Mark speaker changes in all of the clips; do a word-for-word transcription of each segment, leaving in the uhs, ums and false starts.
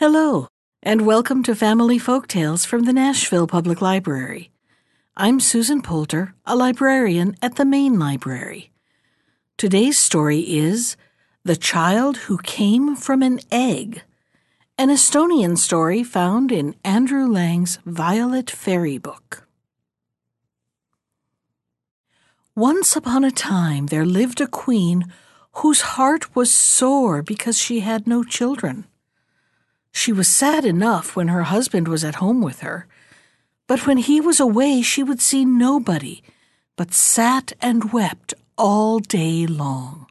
Speaker 1: Hello, and welcome to Family Folktales from the Nashville Public Library. I'm Susan Poulter, a librarian at the Main Library. Today's story is The Child Who Came from an Egg, an Estonian story found in Andrew Lang's Violet Fairy Book. Once upon a time there lived a queen whose heart was sore because she had no children. She was sad enough when her husband was at home with her, but when he was away she would see nobody, but sat and wept all day long.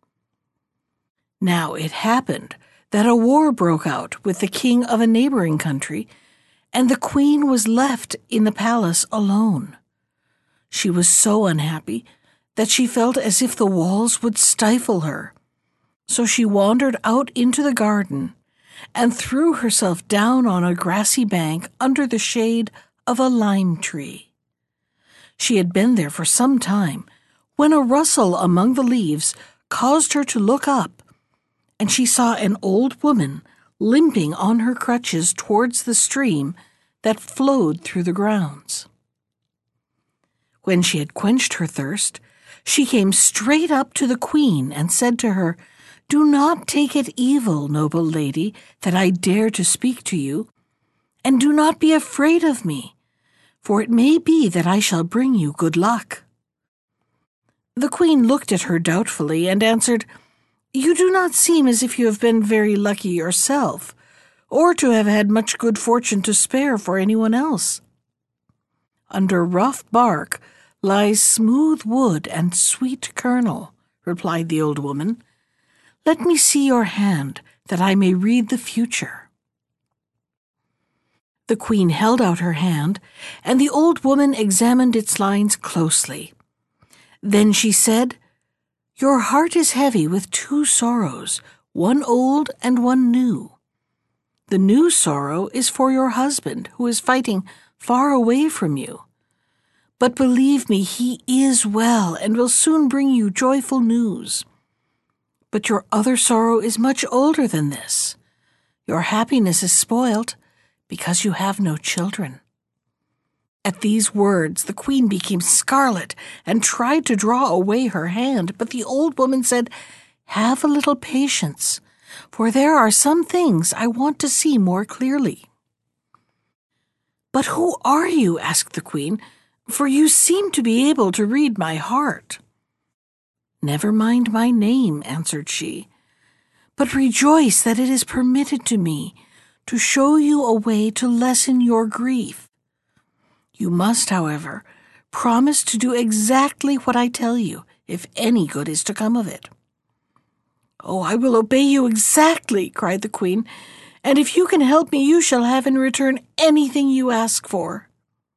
Speaker 1: Now it happened that a war broke out with the king of a neighboring country, and the queen was left in the palace alone. She was so unhappy that she felt as if the walls would stifle her. So she wandered out into the garden and threw herself down on a grassy bank under the shade of a lime tree. She had been there for some time when a rustle among the leaves caused her to look up, and she saw an old woman limping on her crutches towards the stream that flowed through the grounds. When she had quenched her thirst, she came straight up to the queen and said to her, "Do not take it evil, noble lady, that I dare to speak to you, and do not be afraid of me, for it may be that I shall bring you good luck." The queen looked at her doubtfully and answered, "You do not seem as if you have been very lucky yourself, or to have had much good fortune to spare for anyone else. Under rough bark lies smooth wood and sweet kernel," replied the old woman. "Let me see your hand, that I may read the future." The queen held out her hand, and the old woman examined its lines closely. Then she said, "Your heart is heavy with two sorrows, one old and one new. The new sorrow is for your husband, who is fighting far away from you. But believe me, he is well and will soon bring you joyful news. But your other sorrow is much older than this. Your happiness is spoilt because you have no children." At these words, the queen became scarlet and tried to draw away her hand, but the old woman said, "Have a little patience, for there are some things I want to see more clearly." "But who are you?" asked the queen, "for you seem to be able to read my heart." "Never mind my name," answered she, "but rejoice that it is permitted to me to show you a way to lessen your grief. You must, however, promise to do exactly what I tell you, if any good is to come of it." "Oh, I will obey you exactly," cried the queen, "and if you can help me, you shall have in return anything you ask for."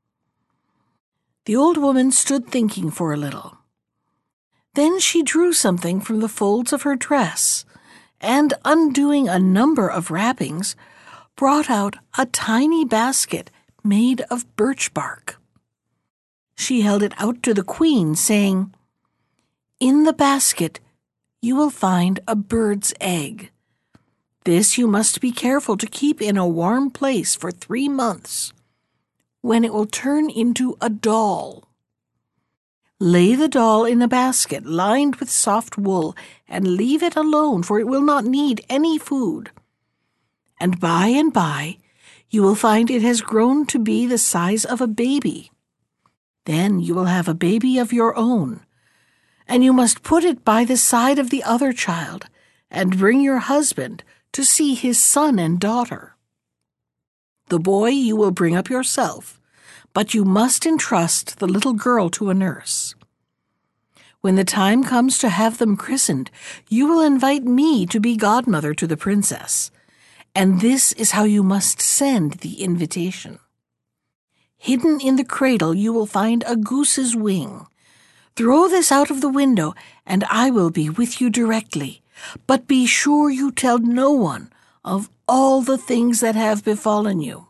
Speaker 1: The old woman stood thinking for a little. Then she drew something from the folds of her dress, and, undoing a number of wrappings, brought out a tiny basket made of birch bark. She held it out to the queen, saying, "In the basket you will find a bird's egg. This you must be careful to keep in a warm place for three months, when it will turn into a doll. Lay the doll in a basket lined with soft wool and leave it alone, for it will not need any food. And by and by you will find it has grown to be the size of a baby. Then you will have a baby of your own, and you must put it by the side of the other child and bring your husband to see his son and daughter. The boy you will bring up yourself, but you must entrust the little girl to a nurse. When the time comes to have them christened, you will invite me to be godmother to the princess, and this is how you must send the invitation. Hidden in the cradle you will find a goose's wing. Throw this out of the window, and I will be with you directly, but be sure you tell no one of all the things that have befallen you."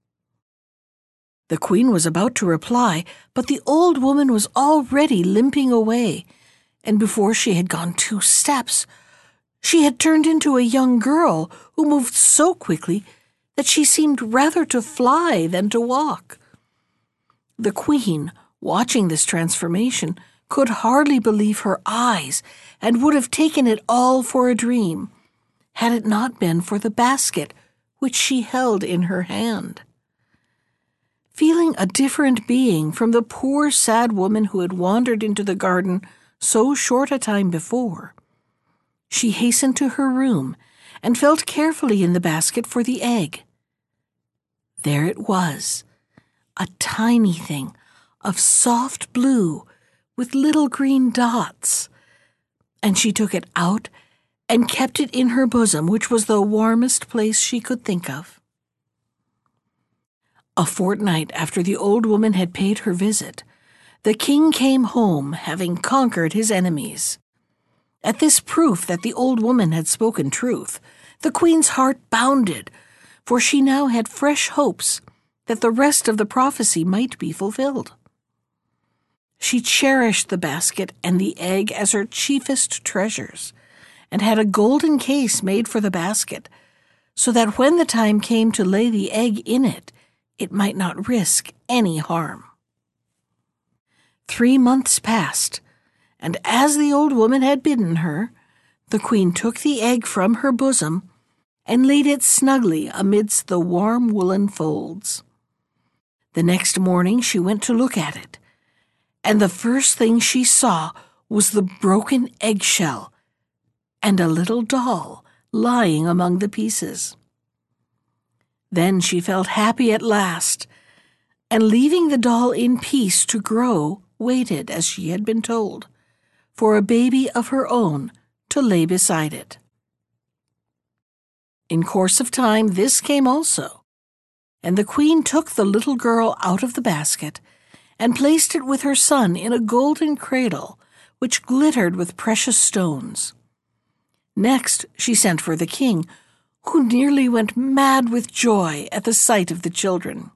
Speaker 1: The queen was about to reply, but the old woman was already limping away, and before she had gone two steps, She had turned into a young girl who moved so quickly that she seemed rather to fly than to walk. The queen, watching this transformation, could hardly believe her eyes and would have taken it all for a dream, had it not been for the basket which she held in her hand. Feeling a different being from the poor sad woman who had wandered into the garden so short a time before, she hastened to her room and felt carefully in the basket for the egg. There it was, a tiny thing of soft blue with little green dots, and she took it out and kept it in her bosom, which was the warmest place she could think of. A fortnight after the old woman had paid her visit, the king came home, having conquered his enemies. At this proof that the old woman had spoken truth, the queen's heart bounded, for she now had fresh hopes that the rest of the prophecy might be fulfilled. She cherished the basket and the egg as her chiefest treasures, and had a golden case made for the basket, so that when the time came to lay the egg in it, it might not risk any harm. Three months passed, and as the old woman had bidden her, the queen took the egg from her bosom and laid it snugly amidst the warm woolen folds. The next morning she went to look at it, and the first thing she saw was the broken eggshell and a little doll lying among the pieces. Then she felt happy at last, and leaving the doll in peace to grow, waited, as she had been told, for a baby of her own to lay beside it. In course of time this came also, and the queen took the little girl out of the basket and placed it with her son in a golden cradle which glittered with precious stones. Next she sent for the king, who nearly went mad with joy at the sight of the children.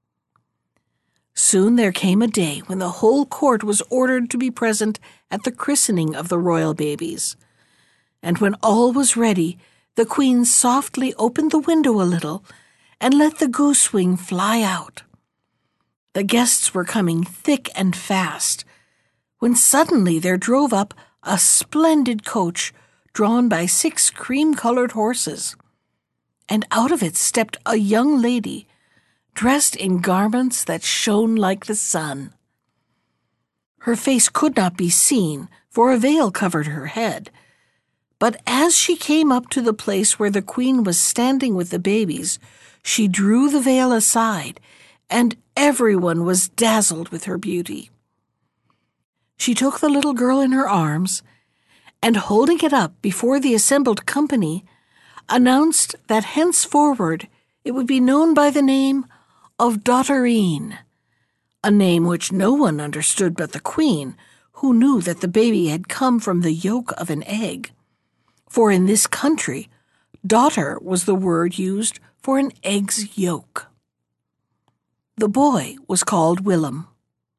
Speaker 1: Soon there came a day when the whole court was ordered to be present at the christening of the royal babies, and when all was ready, the queen softly opened the window a little and let the goose-wing fly out. The guests were coming thick and fast, when suddenly there drove up a splendid coach drawn by six cream-colored horses, and out of it stepped a young lady, dressed in garments that shone like the sun. Her face could not be seen, for a veil covered her head, but as she came up to the place where the queen was standing with the babies, she drew the veil aside, and everyone was dazzled with her beauty. She took the little girl in her arms, and holding it up before the assembled company, announced that henceforward it would be known by the name of Dotterine, a name which no one understood but the queen, who knew that the baby had come from the yolk of an egg, for in this country, daughter was the word used for an egg's yolk. The boy was called Willem.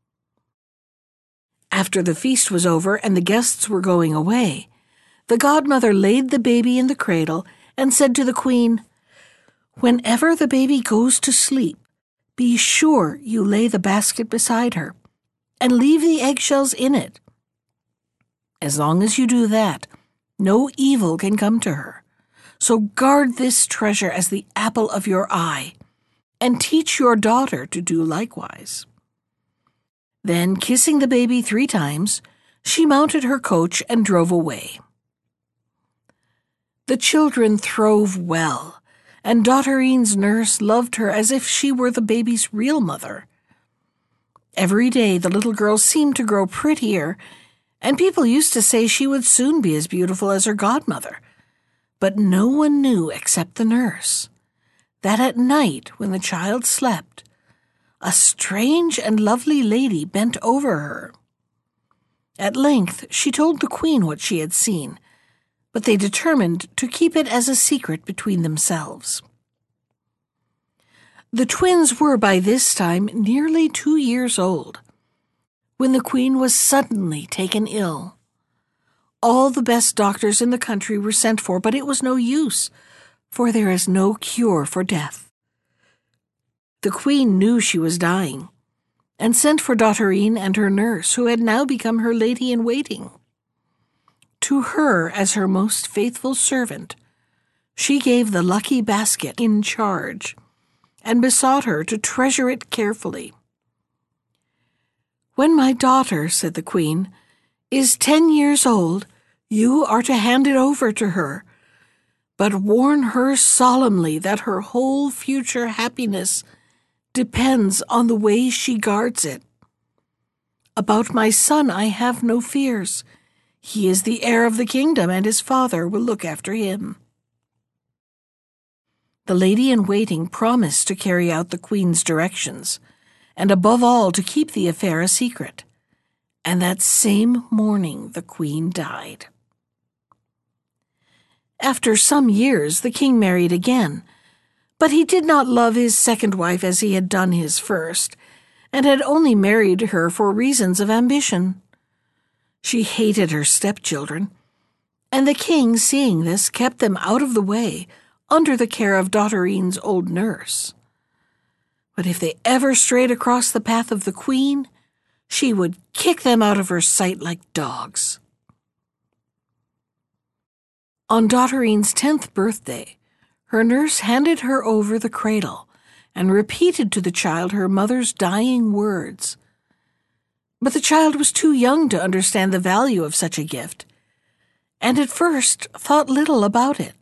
Speaker 1: After the feast was over and the guests were going away, the godmother laid the baby in the cradle and said to the queen, "Whenever the baby goes to sleep, be sure you lay the basket beside her and leave the eggshells in it. As long as you do that, no evil can come to her. So guard this treasure as the apple of your eye, and teach your daughter to do likewise." Then, kissing the baby three times, she mounted her coach and drove away. The children throve well, and Dotterine's nurse loved her as if she were the baby's real mother. Every day the little girl seemed to grow prettier, and people used to say she would soon be as beautiful as her godmother. But no one knew except the nurse that at night, when the child slept, a strange and lovely lady bent over her. At length she told the queen what she had seen, but they determined to keep it as a secret between themselves. The twins were by this time nearly two years old, when the queen was suddenly taken ill. All the best doctors in the country were sent for, but it was no use, for there is no cure for death. The queen knew she was dying, and sent for Dotterine and her nurse, who had now become her lady-in-waiting. To her, as her most faithful servant, she gave the lucky basket in charge, and besought her to treasure it carefully. "When my daughter," said the queen, "is ten years old, you are to hand it over to her, but warn her solemnly that her whole future happiness depends on the way she guards it. About my son I have no fears. He is the heir of the kingdom, and his father will look after him." The lady-in-waiting promised to carry out the queen's directions, and above all to keep the affair a secret. And that same morning the queen died. After some years the king married again, but he did not love his second wife as he had done his first, and had only married her for reasons of ambition. She hated her stepchildren, and the king, seeing this, kept them out of the way under the care of Dotterine's old nurse. But if they ever strayed across the path of the queen, she would kick them out of her sight like dogs. On Dotterine's tenth birthday, her nurse handed her over the cradle and repeated to the child her mother's dying words. But the child was too young to understand the value of such a gift, and at first thought little about it.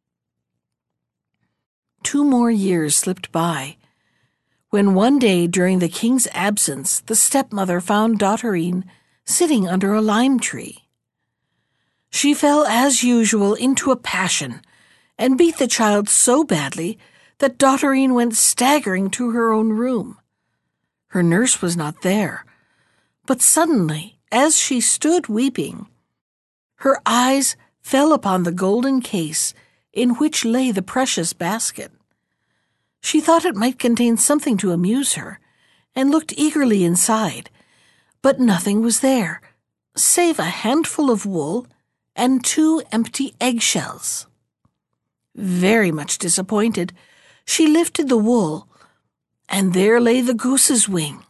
Speaker 1: Two more years slipped by, when one day during the king's absence the stepmother found Dotterine sitting under a lime tree. She fell as usual into a passion, and beat the child so badly that Dotterine went staggering to her own room. Her nurse was not there, but suddenly, as she stood weeping, her eyes fell upon the golden case in which lay the precious basket. She thought it might contain something to amuse her, and looked eagerly inside, but nothing was there, save a handful of wool and two empty eggshells. Very much disappointed, she lifted the wool, and there lay the goose's wing.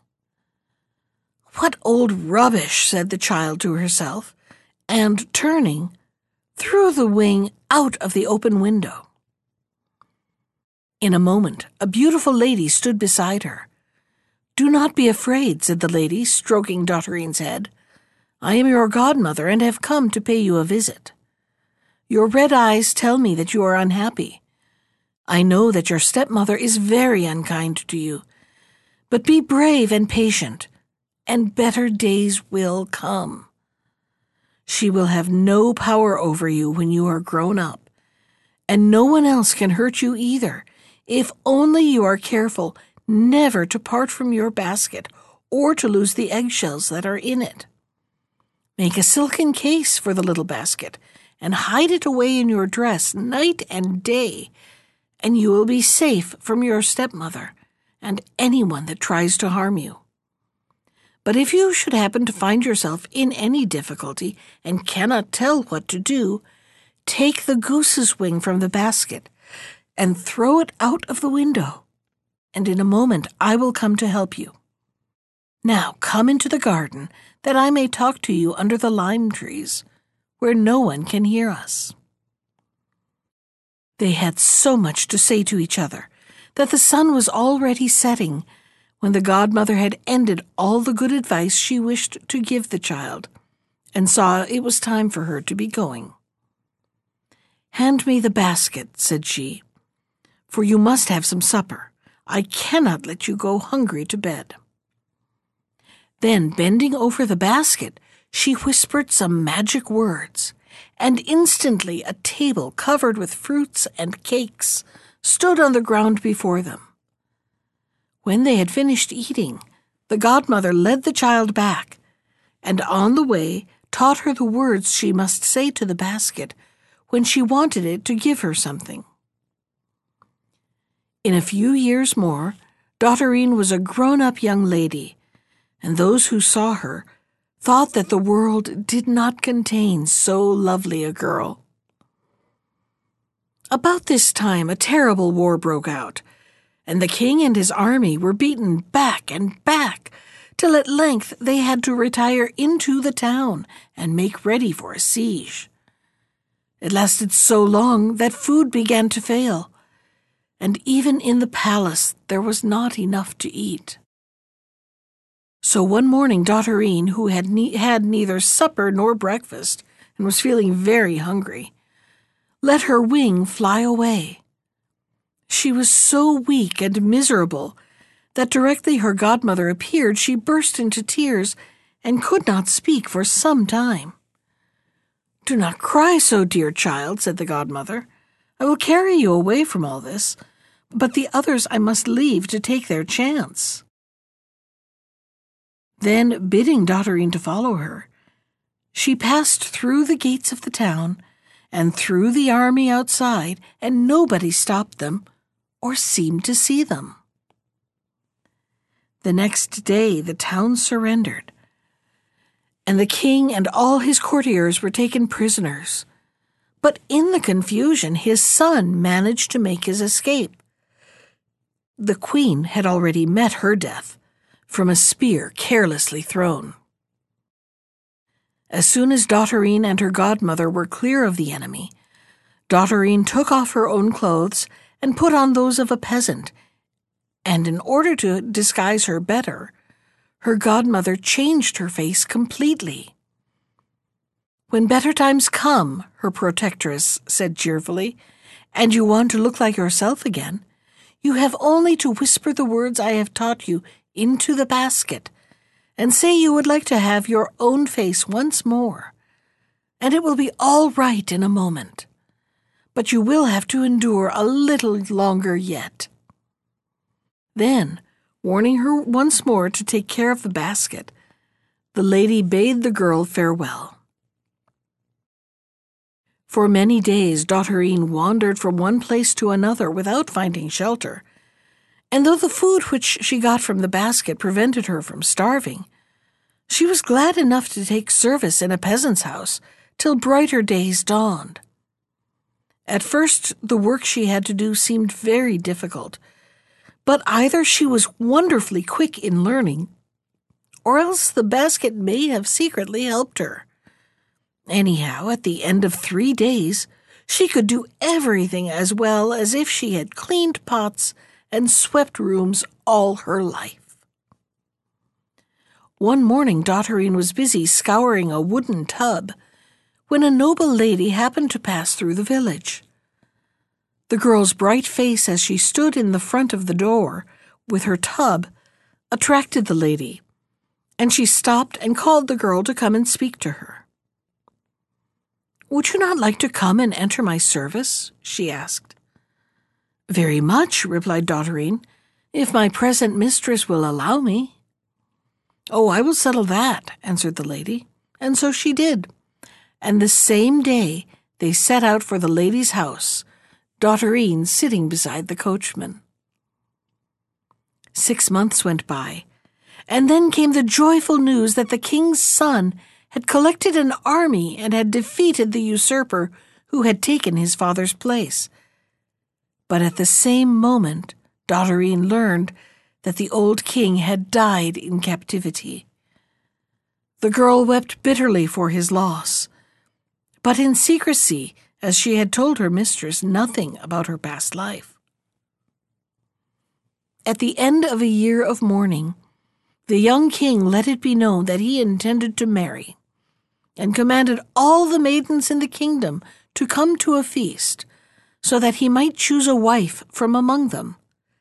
Speaker 1: "What old rubbish," said the child to herself, and, turning, threw the wing out of the open window. In a moment, a beautiful lady stood beside her. "Do not be afraid," said the lady, stroking Dotterine's head. "I am your godmother, and have come to pay you a visit. Your red eyes tell me that you are unhappy. I know that your stepmother is very unkind to you, but be brave and patient, and better days will come. She will have no power over you when you are grown up, and no one else can hurt you either, if only you are careful never to part from your basket or to lose the eggshells that are in it. Make a silken case for the little basket, and hide it away in your dress night and day, and you will be safe from your stepmother and anyone that tries to harm you. But if you should happen to find yourself in any difficulty and cannot tell what to do, take the goose's wing from the basket and throw it out of the window, and in a moment I will come to help you. Now come into the garden, that I may talk to you under the lime trees, where no one can hear us." They had so much to say to each other that the sun was already setting when the godmother had ended all the good advice she wished to give the child, and saw it was time for her to be going. "Hand me the basket," said she, "for you must have some supper. I cannot let you go hungry to bed." Then, bending over the basket, she whispered some magic words, and instantly a table covered with fruits and cakes stood on the ground before them. When they had finished eating, the godmother led the child back, and on the way taught her the words she must say to the basket when she wanted it to give her something. In a few years more, Dotterine was a grown-up young lady, and those who saw her thought that the world did not contain so lovely a girl. About this time a terrible war broke out, and the king and his army were beaten back and back, till at length they had to retire into the town and make ready for a siege. It lasted so long that food began to fail, and even in the palace there was not enough to eat. So one morning Dotterine, who had ne- had neither supper nor breakfast and was feeling very hungry, let her wing fly away. She was so weak and miserable that directly her godmother appeared she burst into tears and could not speak for some time. "Do not cry so, dear child," said the godmother. "I will carry you away from all this, but the others I must leave to take their chance." Then, bidding Dotterine to follow her, she passed through the gates of the town and through the army outside, and nobody stopped them or seemed to see them. The next day the town surrendered, and the king and all his courtiers were taken prisoners. But in the confusion, his son managed to make his escape. The queen had already met her death from a spear carelessly thrown. As soon as Dotterine and her godmother were clear of the enemy, Dotterine took off her own clothes and put on those of a peasant, and in order to disguise her better, her godmother changed her face completely. "When better times come," her protectress said cheerfully, "and you want to look like yourself again, you have only to whisper the words I have taught you into the basket, and say you would like to have your own face once more, and it will be all right in a moment. But you will have to endure a little longer yet." Then, warning her once more to take care of the basket, the lady bade the girl farewell. For many days Dotterine wandered from one place to another without finding shelter, and though the food which she got from the basket prevented her from starving, she was glad enough to take service in a peasant's house till brighter days dawned. At first the work she had to do seemed very difficult, but either she was wonderfully quick in learning, or else the basket may have secretly helped her. Anyhow, at the end of three days, she could do everything as well as if she had cleaned pots and swept rooms all her life. One morning Dotterine was busy scouring a wooden tub when a noble lady happened to pass through the village. The girl's bright face as she stood in the front of the door with her tub attracted the lady, and she stopped and called the girl to come and speak to her. "Would you not like to come and enter my service?" she asked. "Very much," replied Dotterine, "if my present mistress will allow me." "Oh, I will settle that," answered the lady, and so she did, and the same day they set out for the lady's house, Dotterine sitting beside the coachman. Six months went by, and then came the joyful news that the king's son had collected an army and had defeated the usurper who had taken his father's place. But at the same moment, Dotterine learned that the old king had died in captivity. The girl wept bitterly for his loss, but in secrecy, as she had told her mistress nothing about her past life. At the end of a year of mourning, the young king let it be known that he intended to marry, and commanded all the maidens in the kingdom to come to a feast, so that he might choose a wife from among them.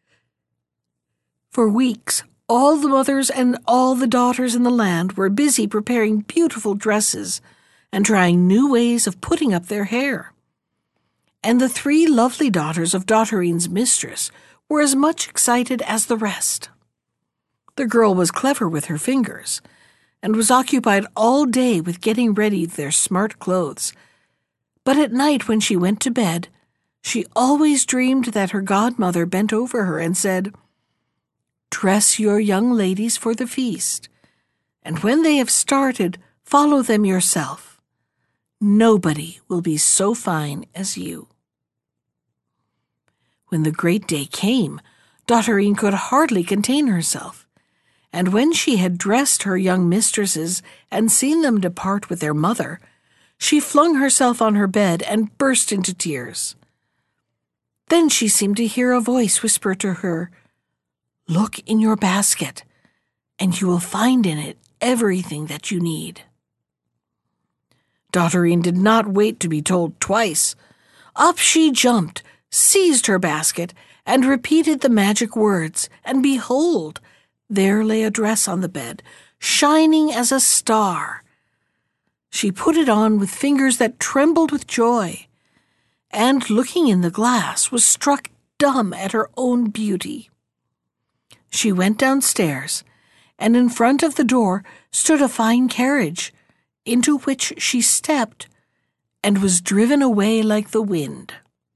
Speaker 1: For weeks, all the mothers and all the daughters in the land were busy preparing beautiful dresses and trying new ways of putting up their hair. And the three lovely daughters of Dotterine's mistress were as much excited as the rest. The girl was clever with her fingers, and was occupied all day with getting ready their smart clothes. But at night when she went to bed, she always dreamed that her godmother bent over her and said, "Dress your young ladies for the feast, and when they have started, follow them yourself. Nobody will be so fine as you." When the great day came, Dotterine could hardly contain herself, and when she had dressed her young mistresses and seen them depart with their mother, she flung herself on her bed and burst into tears. Then she seemed to hear a voice whisper to her, "Look in your basket, and you will find in it everything that you need." Dotterine did not wait to be told twice. Up she jumped, seized her basket, and repeated the magic words, and behold, there lay a dress on the bed, shining as a star. She put it on with fingers that trembled with joy, and, looking in the glass, was struck dumb at her own beauty. She went downstairs, and in front of the door stood a fine carriage, into which she stepped, and was driven away like the wind.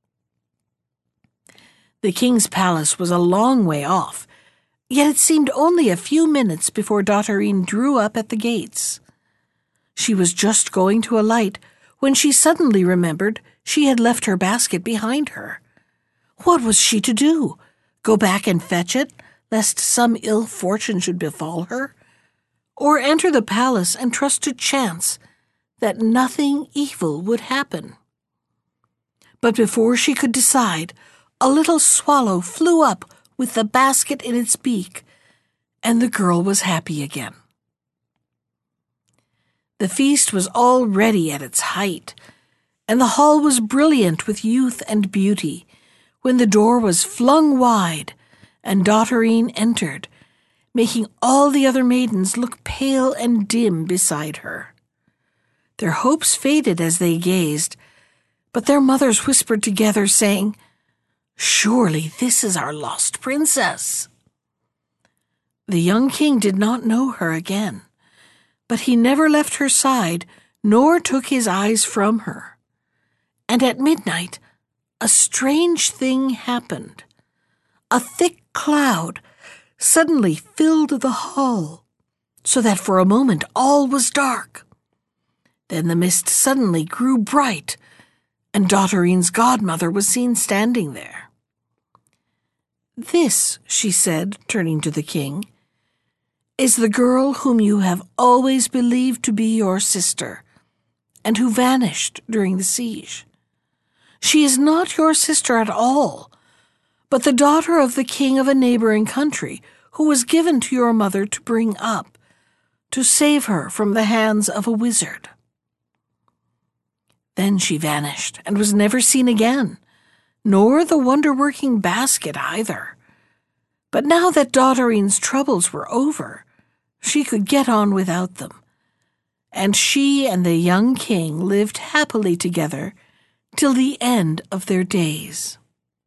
Speaker 1: The king's palace was a long way off, yet it seemed only a few minutes before Dotterine drew up at the gates. She was just going to alight when she suddenly remembered she had left her basket behind her. What was she to do? Go back and fetch it, lest some ill fortune should befall her? Or enter the palace and trust to chance that nothing evil would happen? But before she could decide, a little swallow flew up with the basket in its beak, and the girl was happy again. The feast was already at its height, and the hall was brilliant with youth and beauty, when the door was flung wide, and Dotterine entered, making all the other maidens look pale and dim beside her. Their hopes faded as they gazed, but their mothers whispered together, saying, "Surely this is our lost princess." The young king did not know her again, but he never left her side, nor took his eyes from her. And at midnight, a strange thing happened. A thick cloud suddenly filled the hall, so that for a moment all was dark. Then the mist suddenly grew bright, and Dotterine's godmother was seen standing there. "This," she said, turning to the king, "is the girl whom you have always believed to be your sister, and who vanished during the siege. She is not your sister at all, but the daughter of the king of a neighboring country, who was given to your mother to bring up, to save her from the hands of a wizard." Then she vanished and was never seen again, nor the wonder-working basket either. But now that Dotterine's troubles were over, she could get on without them, and she and the young king lived happily together till the end of their days.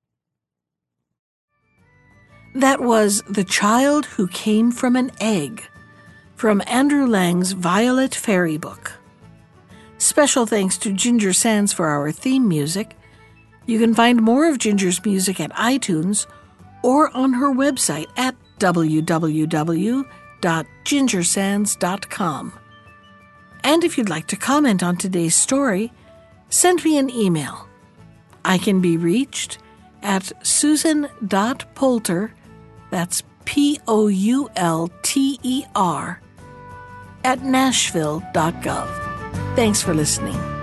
Speaker 1: That was The Child Who Came from an Egg, from Andrew Lang's Violet Fairy Book. Special thanks to Ginger Sands for our theme music. You can find more of Ginger's music at iTunes or on her website at w w w dot ginger sands dot com. And if you'd like to comment on today's story, send me an email. I can be reached at susan.poulter, that's P O U L T E R, at nashville dot gov. Thanks for listening.